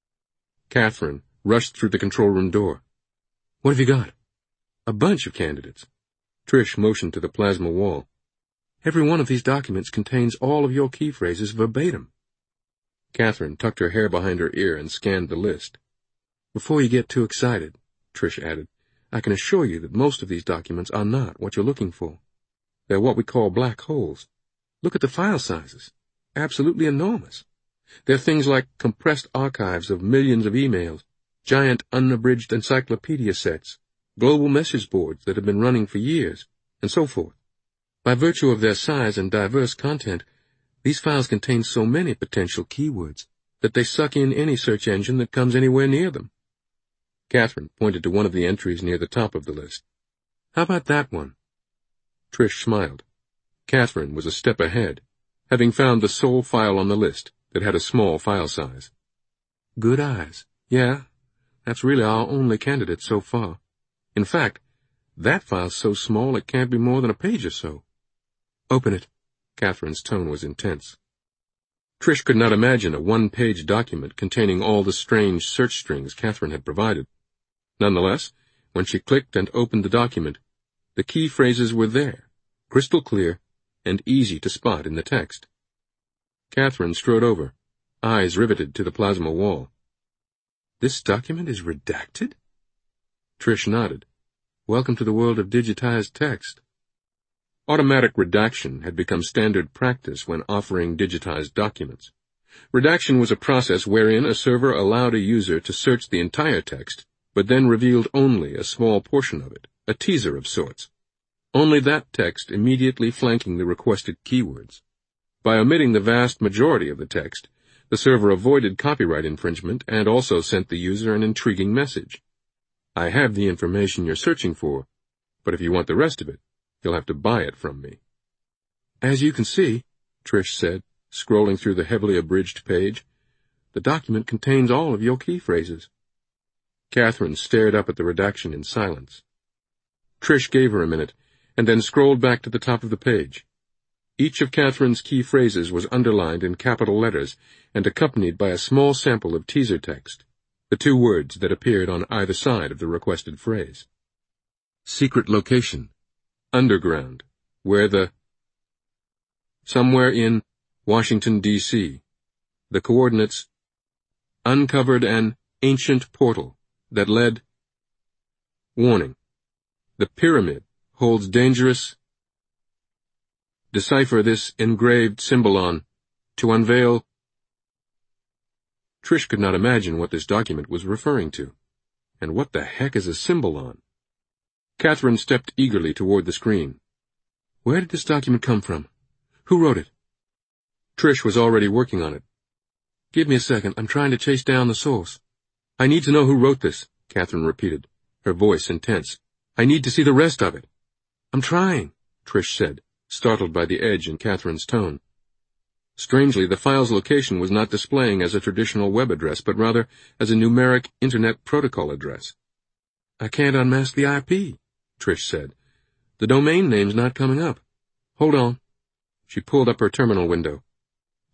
Catherine rushed through the control room door. "What have you got?" "A bunch of candidates." Trish motioned to the plasma wall. "Every one of these documents contains all of your key phrases verbatim." Catherine tucked her hair behind her ear and scanned the list. "Before you get too excited," Trish added, "I can assure you that most of these documents are not what you're looking for. They're what we call black holes. Look at the file sizes. Absolutely enormous. They're things like compressed archives of millions of emails, giant unabridged encyclopedia sets, global message boards that have been running for years, and so forth. By virtue of their size and diverse content, these files contain so many potential keywords that they suck in any search engine that comes anywhere near them." Catherine pointed to one of the entries near the top of the list. "How about that one?" Trish smiled. Catherine was a step ahead, having found the sole file on the list that had a small file size. "Good eyes. Yeah, that's really our only candidate so far. In fact, that file's so small it can't be more than a page or so." "Open it." Catherine's tone was intense. Trish could not imagine a one-page document containing all the strange search strings Catherine had provided. Nonetheless, when she clicked and opened the document, the key phrases were there, crystal clear, and easy to spot in the text. Catherine strode over, eyes riveted to the plasma wall. "This document is redacted?" Trish nodded. "Welcome to the world of digitized text." Automatic redaction had become standard practice when offering digitized documents. Redaction was a process wherein a server allowed a user to search the entire text, but then revealed only a small portion of it, a teaser of sorts. Only that text immediately flanking the requested keywords. By omitting the vast majority of the text, the server avoided copyright infringement and also sent the user an intriguing message. "I have the information you're searching for, but if you want the rest of it, you'll have to buy it from me." "As you can see," Trish said, scrolling through the heavily abridged page, "the document contains all of your key phrases." Catherine stared up at the redaction in silence. Trish gave her a minute, and then scrolled back to the top of the page. Each of Catherine's key phrases was underlined in capital letters and accompanied by a small sample of teaser text, the two words that appeared on either side of the requested phrase. Secret location. Underground, where the... Somewhere in Washington, D C The coordinates... Uncovered an ancient portal that led... Warning. The pyramid holds dangerous... Decipher this engraved symbolon to unveil... Trish could not imagine what this document was referring to. And what the heck is a symbolon? Catherine stepped eagerly toward the screen. "Where did this document come from? Who wrote it?" Trish was already working on it. "Give me a second. I'm trying to chase down the source." "I need to know who wrote this," Catherine repeated, her voice intense. "I need to see the rest of it." "I'm trying," Trish said, startled by the edge in Catherine's tone. Strangely, the file's location was not displaying as a traditional web address, but rather as a numeric Internet Protocol address. "I can't unmask the I P," Trish said. "The domain name's not coming up. Hold on." She pulled up her terminal window,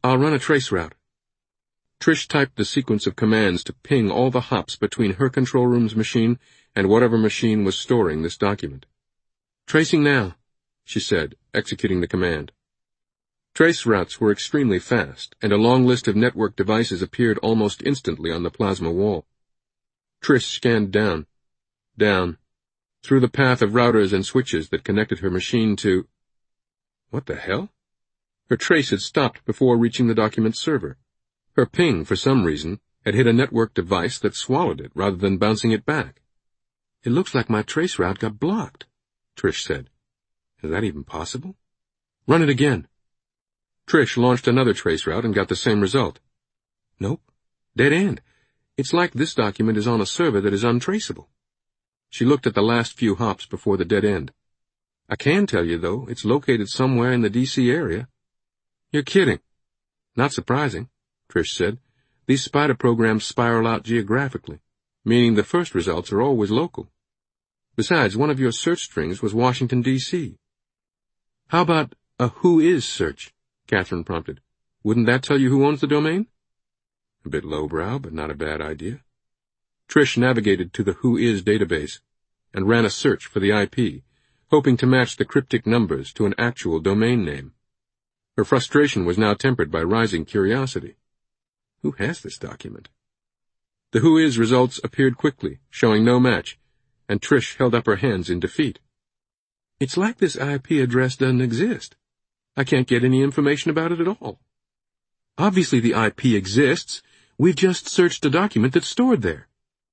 I'll run a trace route. Trish typed the sequence of commands to ping all the hops between her control room's machine and whatever machine was storing this document. Tracing now, she said, executing the command. Trace routes were extremely fast, and a long list of network devices appeared almost instantly on the plasma wall. Trish scanned down, down, through the path of routers and switches that connected her machine to— What the hell? Her trace had stopped before reaching the document's server. Her ping, for some reason, had hit a network device that swallowed it rather than bouncing it back. It looks like my trace route got blocked, Trish said. Is that even possible? Run it again. Trish launched another trace route and got the same result. Nope. Dead end. It's like this document is on a server that is untraceable. She looked at the last few hops before the dead end. I can tell you, though, it's located somewhere in the D C area. You're kidding. Not surprising, Trish said. These spider programs spiral out geographically, meaning the first results are always local. Besides, one of your search strings was Washington, D C How about a who is search? Catherine prompted. Wouldn't that tell you who owns the domain? A bit lowbrow, but not a bad idea. Trish navigated to the who is database and ran a search for the I P, hoping to match the cryptic numbers to an actual domain name. Her frustration was now tempered by rising curiosity. Who has this document? The who is results appeared quickly, showing no match, and Trish held up her hands in defeat. It's like this I P address doesn't exist. I can't get any information about it at all. Obviously the I P exists. We've just searched a document that's stored there.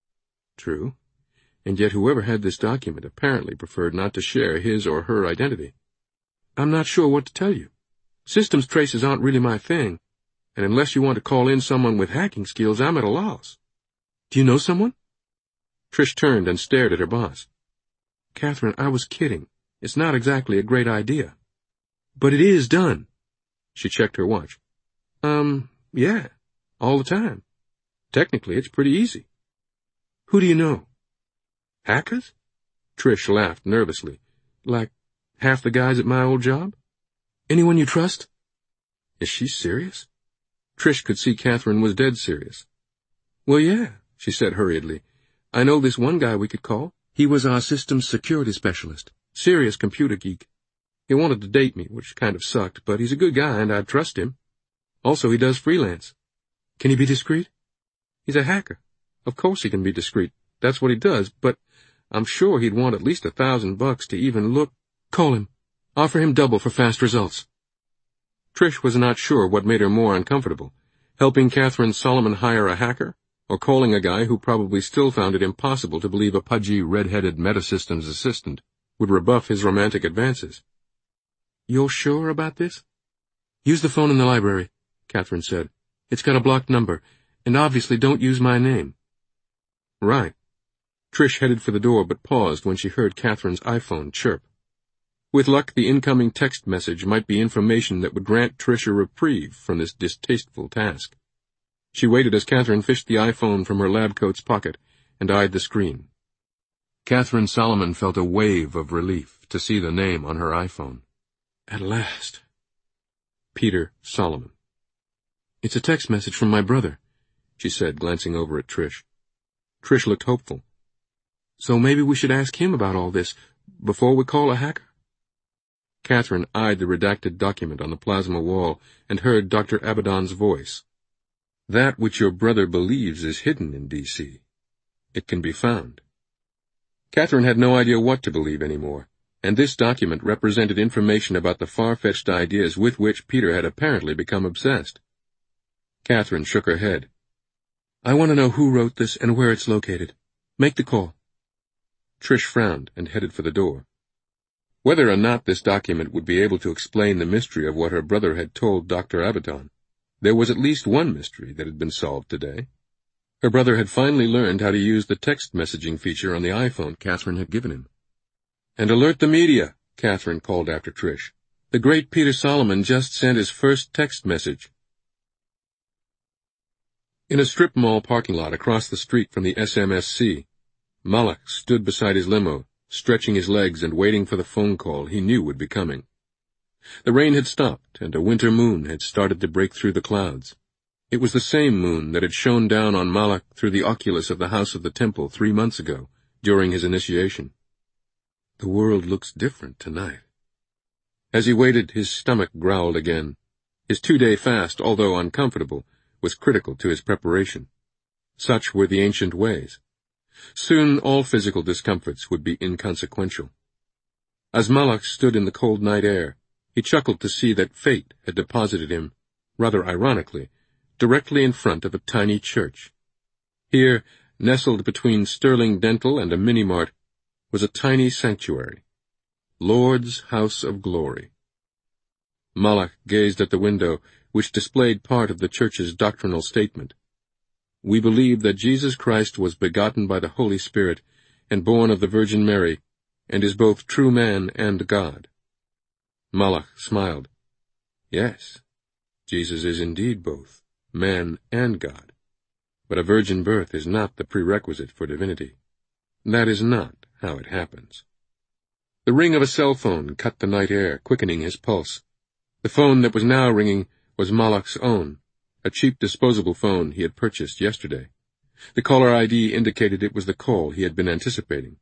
True. And yet whoever had this document apparently preferred not to share his or her identity. I'm not sure what to tell you. Systems traces aren't really my thing, and unless you want to call in someone with hacking skills, I'm at a loss. Do you know someone? Trish turned and stared at her boss. Catherine, I was kidding. It's not exactly a great idea. But it is done. She checked her watch. Um, yeah, all the time. Technically, it's pretty easy. Who do you know? Hackers? Trish laughed nervously. Like half the guys at my old job? Anyone you trust? Is she serious? Trish could see Catherine was dead serious. Well, yeah, she said hurriedly. I know this one guy we could call. He was our systems security specialist. Serious computer geek. He wanted to date me, which kind of sucked, but he's a good guy and I'd trust him. Also, he does freelance. Can he be discreet? He's a hacker. Of course he can be discreet. That's what he does, but I'm sure he'd want at least a thousand bucks to even look. Call him. Offer him double for fast results. Trish was not sure what made her more uncomfortable, helping Catherine Solomon hire a hacker, or calling a guy who probably still found it impossible to believe a pudgy, red-headed Metasystems assistant would rebuff his romantic advances. You're sure about this? Use the phone in the library, Catherine said. It's got a blocked number, and obviously don't use my name. Right. Trish headed for the door but paused when she heard Catherine's iPhone chirp. With luck, the incoming text message might be information that would grant Trish a reprieve from this distasteful task. She waited as Catherine fished the iPhone from her lab coat's pocket and eyed the screen. Catherine Solomon felt a wave of relief to see the name on her iPhone. At last. Peter Solomon. It's a text message from my brother, she said, glancing over at Trish. Trish looked hopeful. So maybe we should ask him about all this before we call a hacker? Catherine eyed the redacted document on the plasma wall and heard Doctor Abaddon's voice. That which your brother believes is hidden in D C. It can be found. Catherine had no idea what to believe anymore, and this document represented information about the far-fetched ideas with which Peter had apparently become obsessed. Catherine shook her head. I want to know who wrote this and where it's located. Make the call. Trish frowned and headed for the door. Whether or not this document would be able to explain the mystery of what her brother had told Doctor Abaddon, there was at least one mystery that had been solved today. Her brother had finally learned how to use the text messaging feature on the iPhone Catherine had given him. And alert the media, Catherine called after Trish. The great Peter Solomon just sent his first text message. In a strip mall parking lot across the street from the S M S C, Malak stood beside his limo, stretching his legs and waiting for the phone call he knew would be coming. The rain had stopped, and a winter moon had started to break through the clouds. It was the same moon that had shone down on Malach through the oculus of the house of the temple three months ago, during his initiation. The world looks different tonight. As he waited, his stomach growled again. His two-day fast, although uncomfortable, was critical to his preparation. Such were the ancient ways. Soon all physical discomforts would be inconsequential. As Malach stood in the cold night air, he chuckled to see that fate had deposited him, rather ironically, directly in front of a tiny church. Here, nestled between Sterling Dental and a mini-mart, was a tiny sanctuary. Lord's House of Glory. Malach gazed at the window, which displayed part of the church's doctrinal statement. We believe that Jesus Christ was begotten by the Holy Spirit and born of the Virgin Mary, and is both true man and God. Malach smiled. Yes, Jesus is indeed both man and God. But a virgin birth is not the prerequisite for divinity. That is not how it happens. The ring of a cell phone cut the night air, quickening his pulse. The phone that was now ringing was Malach's own, a cheap disposable phone he had purchased yesterday. The caller I D indicated it was the call he had been anticipating.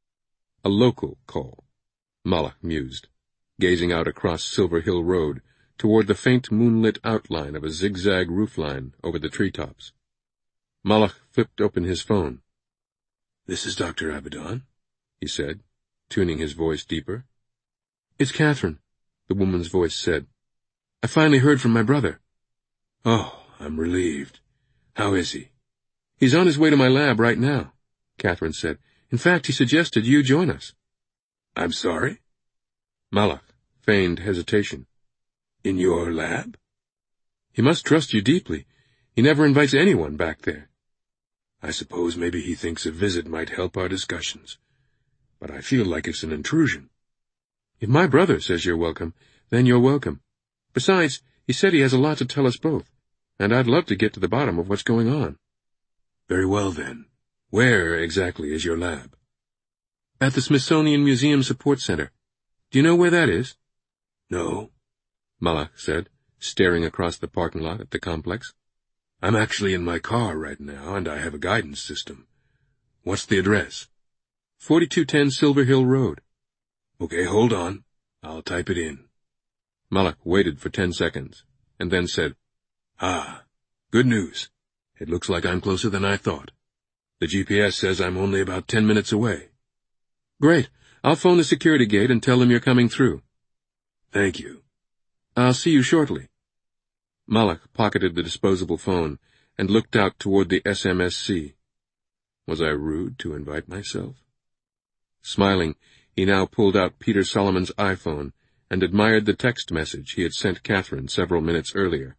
A local call, Malach mused, gazing out across Silver Hill Road toward the faint moonlit outline of a zigzag roofline over the treetops. Malach flipped open his phone. This is Doctor Abaddon, he said, tuning his voice deeper. It's Catherine, the woman's voice said. I finally heard from my brother. Oh, I'm relieved. How is he? He's on his way to my lab right now, Catherine said. In fact, he suggested you join us. I'm sorry? Malach feigned hesitation. In your lab? He must trust you deeply. He never invites anyone back there. I suppose maybe he thinks a visit might help our discussions. But I feel like it's an intrusion. If my brother says you're welcome, then you're welcome. Besides, he said he has a lot to tell us both, and I'd love to get to the bottom of what's going on. Very well, then. Where exactly is your lab? At the Smithsonian Museum Support Center. Do you know where that is? No, Malach said, staring across the parking lot at the complex. I'm actually in my car right now, and I have a guidance system. What's the address? forty-two ten Silver Hill Road. Okay, hold on. I'll type it in. Malach waited for ten seconds, and then said, Ah, good news. It looks like I'm closer than I thought. The G P S says I'm only about ten minutes away. Great. I'll phone the security gate and tell them you're coming through. Thank you. I'll see you shortly. Malach pocketed the disposable phone and looked out toward the S M S C. Was I rude to invite myself? Smiling, he now pulled out Peter Solomon's iPhone and admired the text message he had sent Catherine several minutes earlier.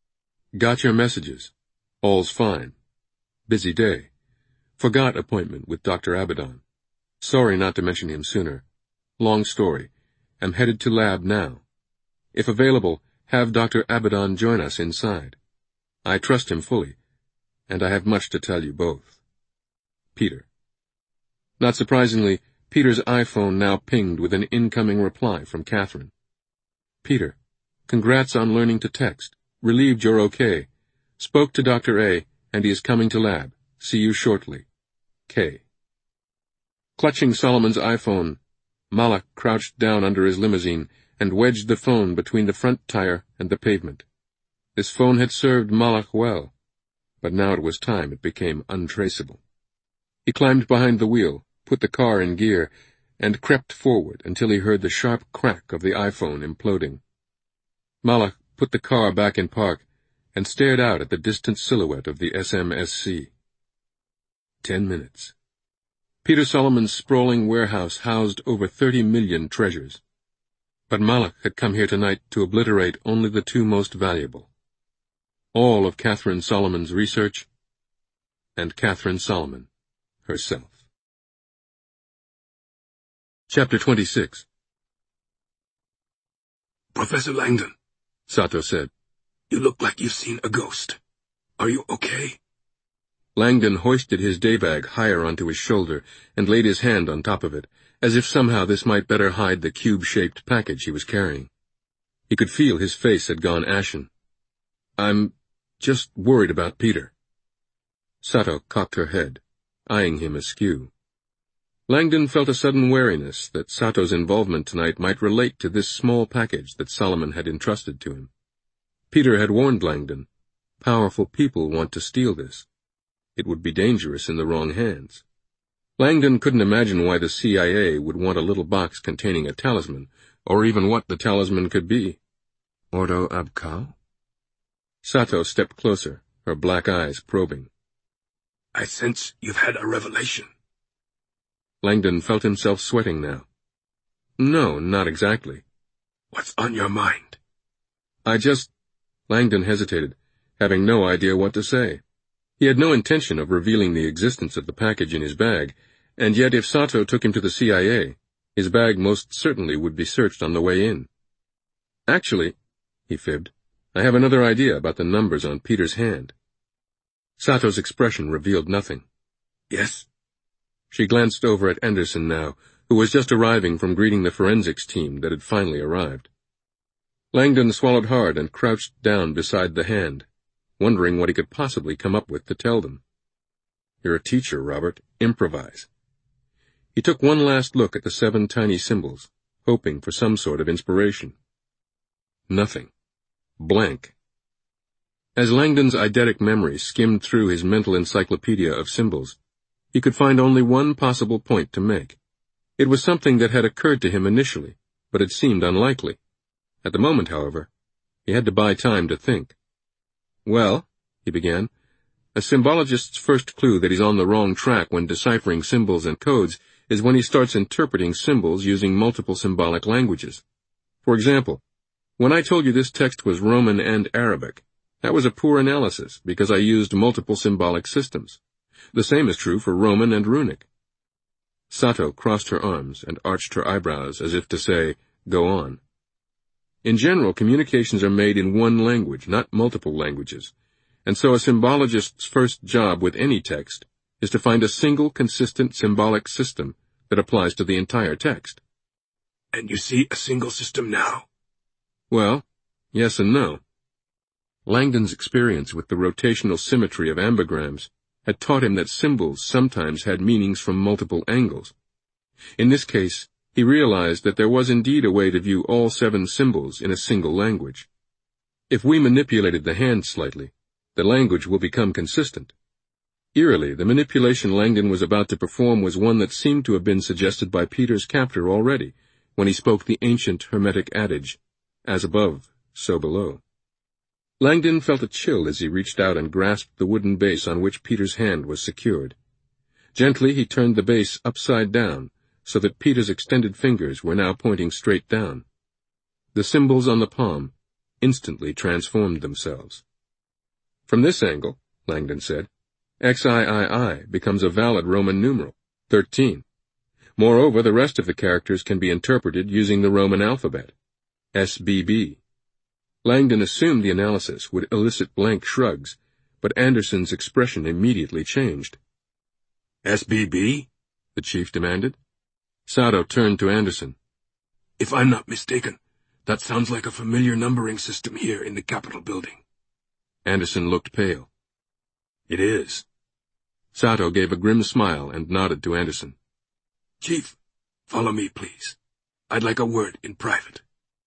Got your messages. All's fine. Busy day. Forgot appointment with Doctor Abaddon. Sorry not to mention him sooner. Long story. Am headed to lab now. If available, have Doctor Abaddon join us inside. I trust him fully, and I have much to tell you both. Peter. Not surprisingly, Peter's iPhone now pinged with an incoming reply from Catherine. Peter, congrats on learning to text. Relieved you're okay. Spoke to Doctor A, and he is coming to lab. See you shortly. K. Clutching Solomon's iPhone, Malach crouched down under his limousine and wedged the phone between the front tire and the pavement. This phone had served Malach well, but now it was time it became untraceable. He climbed behind the wheel, put the car in gear, and crept forward until he heard the sharp crack of the iPhone imploding. Malach put the car back in park and stared out at the distant silhouette of the S M S C. Ten minutes. Peter Solomon's sprawling warehouse housed over thirty million treasures. But Malach had come here tonight to obliterate only the two most valuable. All of Catherine Solomon's research, and Catherine Solomon herself. Chapter twenty-six. Professor Langdon, Sato said. You look like you've seen a ghost. Are you okay? Langdon hoisted his daybag higher onto his shoulder and laid his hand on top of it, as if somehow this might better hide the cube-shaped package he was carrying. He could feel his face had gone ashen. "I'm just worried about Peter." Sato cocked her head, eyeing him askew. Langdon felt a sudden wariness that Sato's involvement tonight might relate to this small package that Solomon had entrusted to him. Peter had warned Langdon, "Powerful people want to steal this. It would be dangerous in the wrong hands." Langdon couldn't imagine why the C I A would want a little box containing a talisman, or even what the talisman could be. Ordo Abkal? Sato stepped closer, her black eyes probing. "I sense you've had a revelation." Langdon felt himself sweating now. "No, not exactly." "What's on your mind?" I just... Langdon hesitated, having no idea what to say. He had no intention of revealing the existence of the package in his bag, and yet if Sato took him to the C I A, his bag most certainly would be searched on the way in. "Actually," he fibbed, "I have another idea about the numbers on Peter's hand." Sato's expression revealed nothing. "Yes?" She glanced over at Anderson now, who was just arriving from greeting the forensics team that had finally arrived. Langdon swallowed hard and crouched down beside the hand, wondering what he could possibly come up with to tell them. "You're a teacher, Robert. Improvise." He took one last look at the seven tiny symbols, hoping for some sort of inspiration. Nothing. Blank. As Langdon's eidetic memory skimmed through his mental encyclopedia of symbols, he could find only one possible point to make. It was something that had occurred to him initially, but it seemed unlikely. At the moment, however, he had to buy time to think. "Well," he began, "a symbologist's first clue that he's on the wrong track when deciphering symbols and codes is when he starts interpreting symbols using multiple symbolic languages. For example, when I told you this text was Roman and Arabic, that was a poor analysis because I used multiple symbolic systems. The same is true for Roman and Runic." Sato crossed her arms and arched her eyebrows as if to say, "Go on." In general, communications are made in one language, not multiple languages, and so a symbologist's first job with any text is to find a single consistent symbolic system that applies to the entire text. "And you see a single system now?" Well, yes and no. Langdon's experience with the rotational symmetry of ambigrams had taught him that symbols sometimes had meanings from multiple angles. In this case, he realized that there was indeed a way to view all seven symbols in a single language. If we manipulated the hand slightly, the language will become consistent. Eerily, the manipulation Langdon was about to perform was one that seemed to have been suggested by Peter's captor already, when he spoke the ancient Hermetic adage, "As above, so below." Langdon felt a chill as he reached out and grasped the wooden base on which Peter's hand was secured. Gently he turned the base upside down, so that Peter's extended fingers were now pointing straight down. The symbols on the palm instantly transformed themselves. "From this angle," Langdon said, X I I I becomes a valid Roman numeral, thirteen. Moreover, the rest of the characters can be interpreted using the Roman alphabet, S B B. Langdon assumed the analysis would elicit blank shrugs, but Anderson's expression immediately changed. "S B B?" the chief demanded. Sato turned to Anderson. "If I'm not mistaken, that sounds like a familiar numbering system here in the Capitol building." Anderson looked pale. "It is." Sato gave a grim smile and nodded to Anderson. "Chief, follow me, please. I'd like a word in private."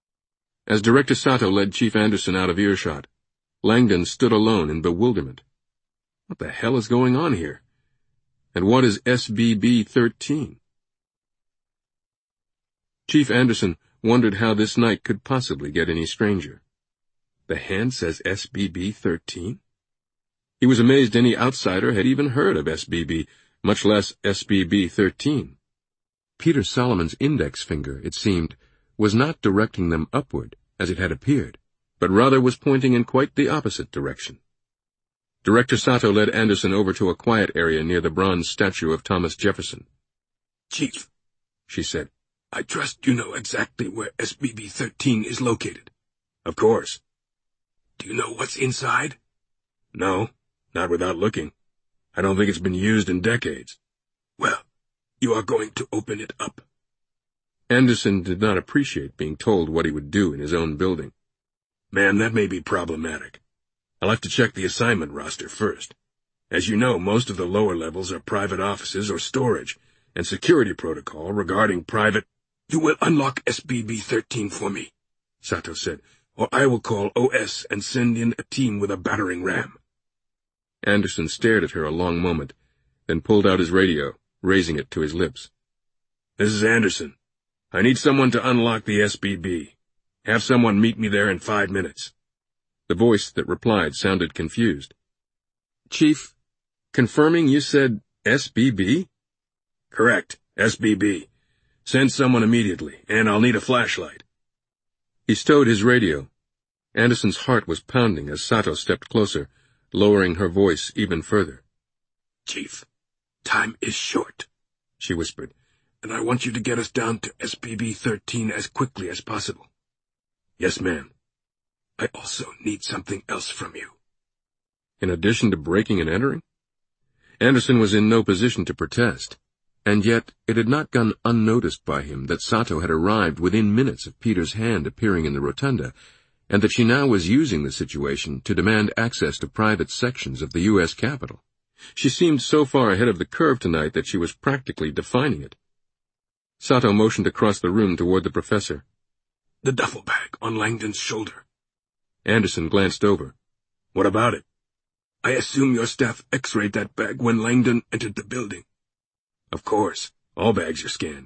As Director Sato led Chief Anderson out of earshot, Langdon stood alone in bewilderment. What the hell is going on here? And what is S B B thirteen? Chief Anderson wondered how this night could possibly get any stranger. The hand says S B B thirteen? He was amazed any outsider had even heard of S B B, much less S B B thirteen. Peter Solomon's index finger, it seemed, was not directing them upward, as it had appeared, but rather was pointing in quite the opposite direction. Director Sato led Anderson over to a quiet area near the bronze statue of Thomas Jefferson. "Chief," she said, "I trust you know exactly where S B B thirteen is located." "Of course." "Do you know what's inside?" "No, not without looking. I don't think it's been used in decades." "Well, you are going to open it up." Anderson did not appreciate being told what he would do in his own building. Ma'am, that may be problematic. I'll have to check the assignment roster first. As you know, most of the lower levels are private offices or storage, and security protocol regarding private— You will unlock S B B thirteen for me, Sato said, or I will call O S and send in a team with a battering ram. Anderson stared at her a long moment, then pulled out his radio, raising it to his lips. This is Anderson. I need someone to unlock the S B B. Have someone meet me there in five minutes. The voice that replied sounded confused. Chief, confirming you said S B B? Correct, S B B. Send someone immediately, and I'll need a flashlight. He stowed his radio. Anderson's heart was pounding as Sato stepped closer, lowering her voice even further. Chief, time is short, she whispered, and I want you to get us down to S B B thirteen as quickly as possible. Yes, ma'am. I also need something else from you. In addition to breaking and entering? Anderson was in no position to protest, and yet it had not gone unnoticed by him that Sato had arrived within minutes of Peter's hand appearing in the rotunda, and that she now was using the situation to demand access to private sections of the U S Capitol. She seemed so far ahead of the curve tonight that she was practically defining it. Sato motioned across the room toward the professor. The duffel bag on Langdon's shoulder. Anderson glanced over. What about it? I assume your staff x-rayed that bag when Langdon entered the building. Of course, all bags are scanned.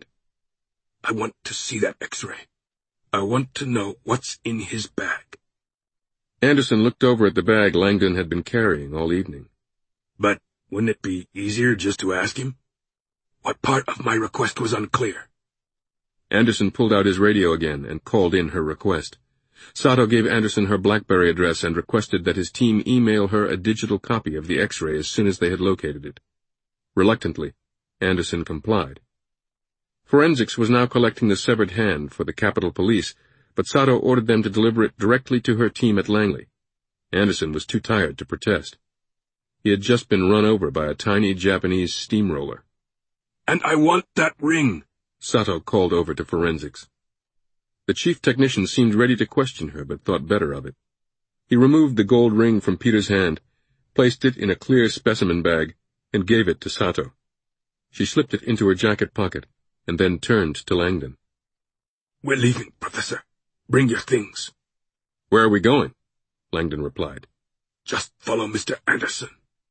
I want to see that x-ray. I want to know what's in his bag. Anderson looked over at the bag Langdon had been carrying all evening. But wouldn't it be easier just to ask him? What part of my request was unclear? Anderson pulled out his radio again and called in her request. Sato gave Anderson her BlackBerry address and requested that his team email her a digital copy of the X-ray as soon as they had located it. Reluctantly, Anderson complied. Forensics was now collecting the severed hand for the Capitol Police, but Sato ordered them to deliver it directly to her team at Langley. Anderson was too tired to protest. He had just been run over by a tiny Japanese steamroller. And I want that ring, Sato called over to Forensics. The chief technician seemed ready to question her, but thought better of it. He removed the gold ring from Peter's hand, placed it in a clear specimen bag, and gave it to Sato. She slipped it into her jacket pocket, and then turned to Langdon. We're leaving, Professor. Bring your things. Where are we going? Langdon replied. Just follow Mister Anderson.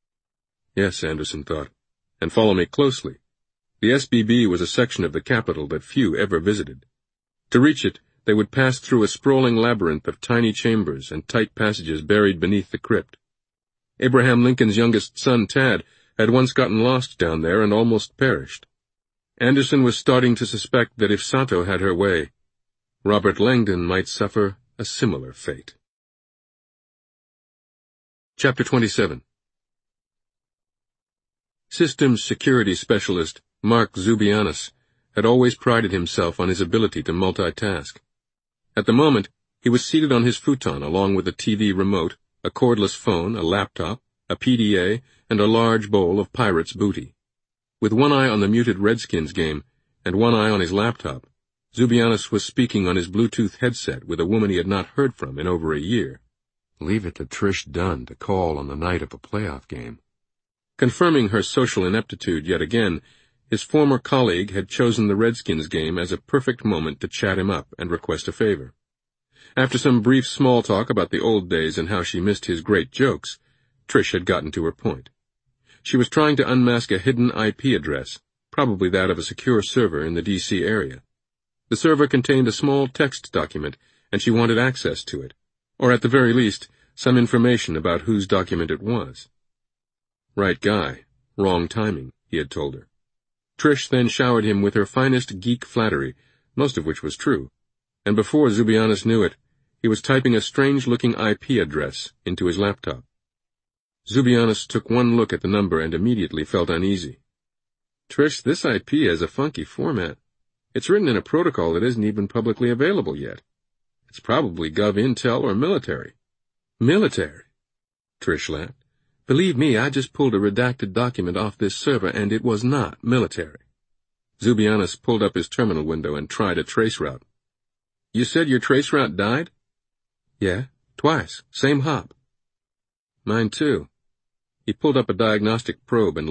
Yes, Anderson thought, and follow me closely. The S B B was a section of the Capitol that few ever visited. To reach it, they would pass through a sprawling labyrinth of tiny chambers and tight passages buried beneath the crypt. Abraham Lincoln's youngest son, Tad, had once gotten lost down there and almost perished. Anderson was starting to suspect that if Sato had her way, Robert Langdon might suffer a similar fate. Chapter twenty-seven. Systems Security Specialist Mark Zubianis had always prided himself on his ability to multitask. At the moment, he was seated on his futon along with a T V remote, a cordless phone, a laptop, a P D A, and a large bowl of pirate's booty. With one eye on the muted Redskins game and one eye on his laptop, Zubianis was speaking on his Bluetooth headset with a woman he had not heard from in over a year. Leave it to Trish Dunn to call on the night of a playoff game. Confirming her social ineptitude yet again, his former colleague had chosen the Redskins game as a perfect moment to chat him up and request a favor. After some brief small talk about the old days and how she missed his great jokes, Trish had gotten to her point. She was trying to unmask a hidden I P address, probably that of a secure server in the D C area. The server contained a small text document, and she wanted access to it, or at the very least, some information about whose document it was. Right guy, wrong timing, he had told her. Trish then showered him with her finest geek flattery, most of which was true, and before Zubianis knew it, he was typing a strange-looking I P address into his laptop. Zubianis took one look at the number and immediately felt uneasy. Trish, this I P has a funky format. It's written in a protocol that isn't even publicly available yet. It's probably Gov Intel or military. Military? Trish laughed. Believe me, I just pulled a redacted document off this server, and it was not military. Zubianis pulled up his terminal window and tried a trace route. You said your trace route died? Yeah, twice. Same hop. Mine too. He pulled up a diagnostic probe and